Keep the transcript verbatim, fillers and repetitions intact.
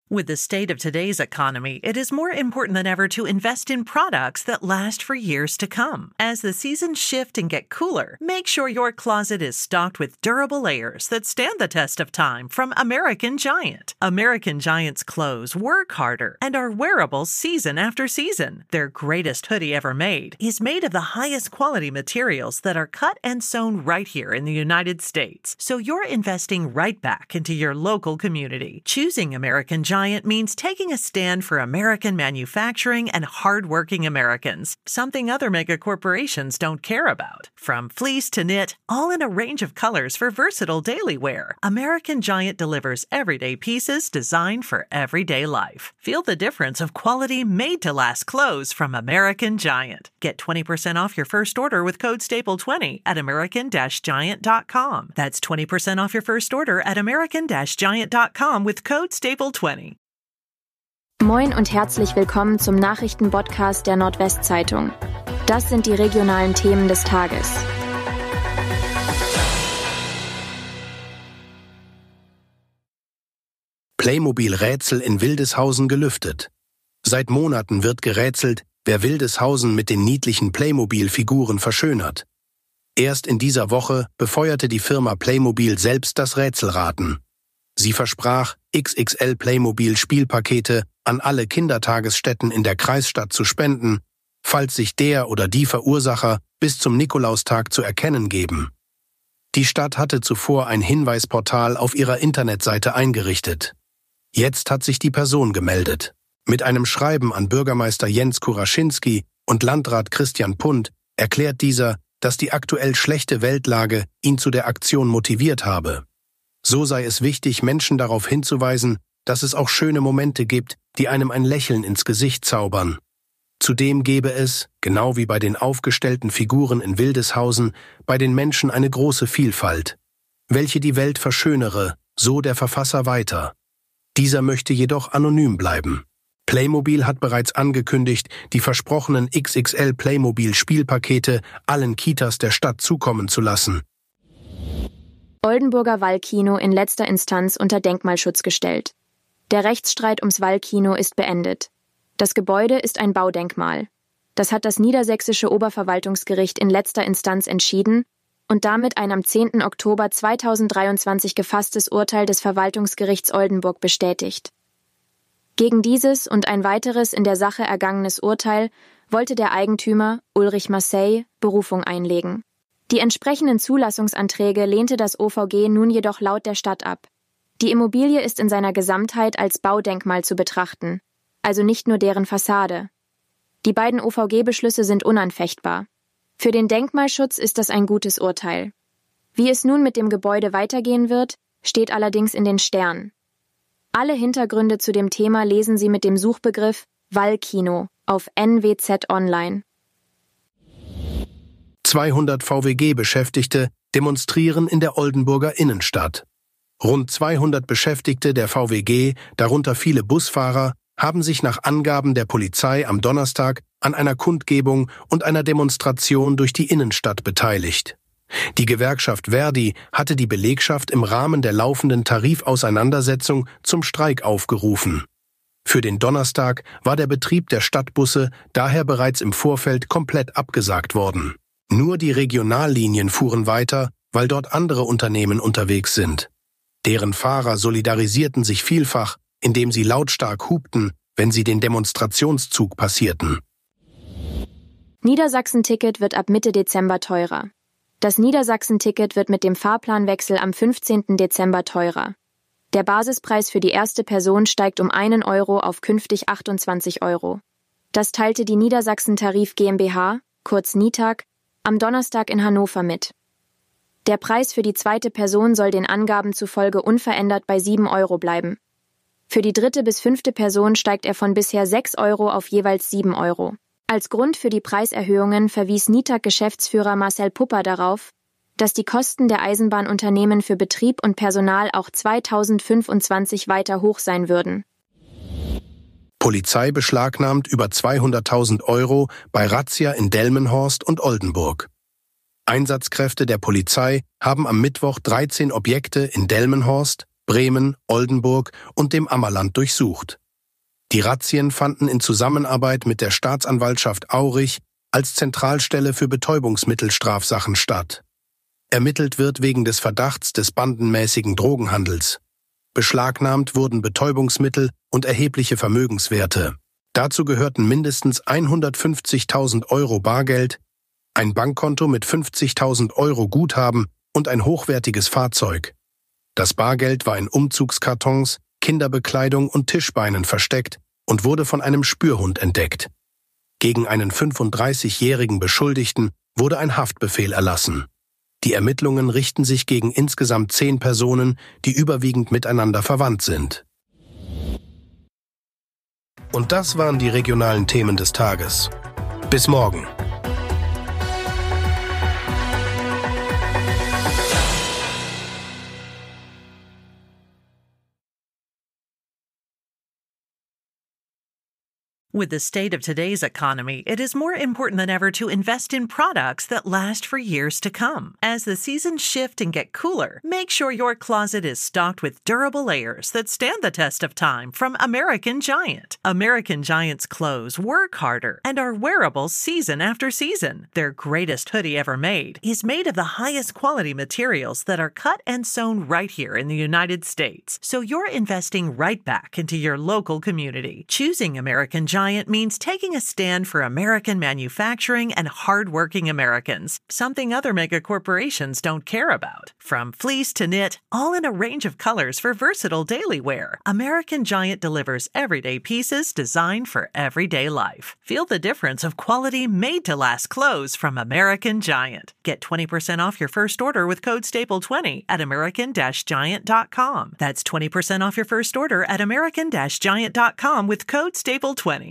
With the state of today's economy, it is more important than ever to invest in products that last for years to come. As the seasons shift and get cooler, make sure your closet is stocked with durable layers that stand the test of time from American Giant. American Giant's clothes work harder and are wearable season after season. Their greatest hoodie ever made is made of the highest quality materials that are cut and sewn right here in the United States. So you're investing right back into your local community. Choosing American Giant means taking a stand for American manufacturing and hardworking Americans, something other mega corporations don't care about. From fleece to knit, all in a range of colors for versatile daily wear, American Giant delivers everyday pieces designed for everyday life. Feel the difference of quality made-to-last clothes from American Giant. Get twenty percent off your first order with code staple twenty at american giant dot com. That's twenty percent off your first order at american giant dot com with code staple twenty. Moin und herzlich willkommen zum Nachrichtenpodcast der Nordwestzeitung. Das sind die regionalen Themen des Tages. Playmobil-Rätsel in Wildeshausen gelüftet. Seit Monaten wird gerätselt, wer Wildeshausen mit den niedlichen Playmobil-Figuren verschönert. Erst in dieser Woche befeuerte die Firma Playmobil selbst das Rätselraten. Sie versprach, X X L Playmobil-Spielpakete an alle Kindertagesstätten in der Kreisstadt zu spenden, falls sich der oder die Verursacher bis zum Nikolaustag zu erkennen geben. Die Stadt hatte zuvor ein Hinweisportal auf ihrer Internetseite eingerichtet. Jetzt hat sich die Person gemeldet. Mit einem Schreiben an Bürgermeister Jens Kuraschinski und Landrat Christian Pundt erklärt dieser, dass die aktuell schlechte Weltlage ihn zu der Aktion motiviert habe. So sei es wichtig, Menschen darauf hinzuweisen, dass es auch schöne Momente gibt, die einem ein Lächeln ins Gesicht zaubern. Zudem gebe es, genau wie bei den aufgestellten Figuren in Wildeshausen, bei den Menschen eine große Vielfalt, welche die Welt verschönere, so der Verfasser weiter. Dieser möchte jedoch anonym bleiben. Playmobil hat bereits angekündigt, die versprochenen X X L Playmobil-Spielpakete allen Kitas der Stadt zukommen zu lassen. Oldenburger Wallkino in letzter Instanz unter Denkmalschutz gestellt. Der Rechtsstreit ums Wallkino ist beendet. Das Gebäude ist ein Baudenkmal. Das hat das Niedersächsische Oberverwaltungsgericht in letzter Instanz entschieden und damit ein am zehnten Oktober zweitausenddreiundzwanzig gefasstes Urteil des Verwaltungsgerichts Oldenburg bestätigt. Gegen dieses und ein weiteres in der Sache ergangenes Urteil wollte der Eigentümer, Ulrich Marseille, Berufung einlegen. Die entsprechenden Zulassungsanträge lehnte das O V G nun jedoch laut der Stadt ab. Die Immobilie ist in seiner Gesamtheit als Baudenkmal zu betrachten, also nicht nur deren Fassade. Die beiden O V G-Beschlüsse sind unanfechtbar. Für den Denkmalschutz ist das ein gutes Urteil. Wie es nun mit dem Gebäude weitergehen wird, steht allerdings in den Sternen. Alle Hintergründe zu dem Thema lesen Sie mit dem Suchbegriff Wallkino auf N W Z Online. zweihundert V W G-Beschäftigte demonstrieren in der Oldenburger Innenstadt. Rund zweihundert Beschäftigte der V W G, darunter viele Busfahrer, haben sich nach Angaben der Polizei am Donnerstag an einer Kundgebung und einer Demonstration durch die Innenstadt beteiligt. Die Gewerkschaft Verdi hatte die Belegschaft im Rahmen der laufenden Tarifauseinandersetzung zum Streik aufgerufen. Für den Donnerstag war der Betrieb der Stadtbusse daher bereits im Vorfeld komplett abgesagt worden. Nur die Regionallinien fuhren weiter, weil dort andere Unternehmen unterwegs sind. Deren Fahrer solidarisierten sich vielfach, indem sie lautstark hupten, wenn sie den Demonstrationszug passierten. Niedersachsen-Ticket wird ab Mitte Dezember teurer. Das Niedersachsen-Ticket wird mit dem Fahrplanwechsel am fünfzehnten Dezember teurer. Der Basispreis für die erste Person steigt um einen Euro auf künftig achtundzwanzig Euro. Das teilte die Niedersachsen-Tarif GmbH, kurz NITAG, am Donnerstag in Hannover mit. Der Preis für die zweite Person soll den Angaben zufolge unverändert bei sieben Euro bleiben. Für die dritte bis fünfte Person steigt er von bisher sechs Euro auf jeweils sieben Euro. Als Grund für die Preiserhöhungen verwies NITAG-Geschäftsführer Marcel Pupper darauf, dass die Kosten der Eisenbahnunternehmen für Betrieb und Personal auch zweitausendfünfundzwanzig weiter hoch sein würden. Polizei beschlagnahmt über zweihunderttausend Euro bei Razzia in Delmenhorst und Oldenburg. Einsatzkräfte der Polizei haben am Mittwoch dreizehn Objekte in Delmenhorst, Bremen, Oldenburg und dem Ammerland durchsucht. Die Razzien fanden in Zusammenarbeit mit der Staatsanwaltschaft Aurich als Zentralstelle für Betäubungsmittelstrafsachen statt. Ermittelt wird wegen des Verdachts des bandenmäßigen Drogenhandels. Beschlagnahmt wurden Betäubungsmittel und erhebliche Vermögenswerte. Dazu gehörten mindestens hundertfünfzigtausend Euro Bargeld, ein Bankkonto mit fünfzigtausend Euro Guthaben und ein hochwertiges Fahrzeug. Das Bargeld war in Umzugskartons, Kinderbekleidung und Tischbeinen versteckt und wurde von einem Spürhund entdeckt. Gegen einen fünfunddreißigjährigen Beschuldigten wurde ein Haftbefehl erlassen. Die Ermittlungen richten sich gegen insgesamt zehn Personen, die überwiegend miteinander verwandt sind. Und das waren die regionalen Themen des Tages. Bis morgen. With the state of today's economy, it is more important than ever to invest in products that last for years to come. As the seasons shift and get cooler, make sure your closet is stocked with durable layers that stand the test of time from American Giant. American Giant's clothes work harder and are wearable season after season. Their greatest hoodie ever made is made of the highest quality materials that are cut and sewn right here in the United States. So you're investing right back into your local community. Choosing American Giant means taking a stand for American manufacturing and hardworking Americans, something other mega corporations don't care about. From fleece to knit, all in a range of colors for versatile daily wear, American Giant delivers everyday pieces designed for everyday life. Feel the difference of quality made-to-last clothes from American Giant. Get twenty percent off your first order with code staple twenty at american giant dot com. That's twenty percent off your first order at american giant dot com with code staple twenty.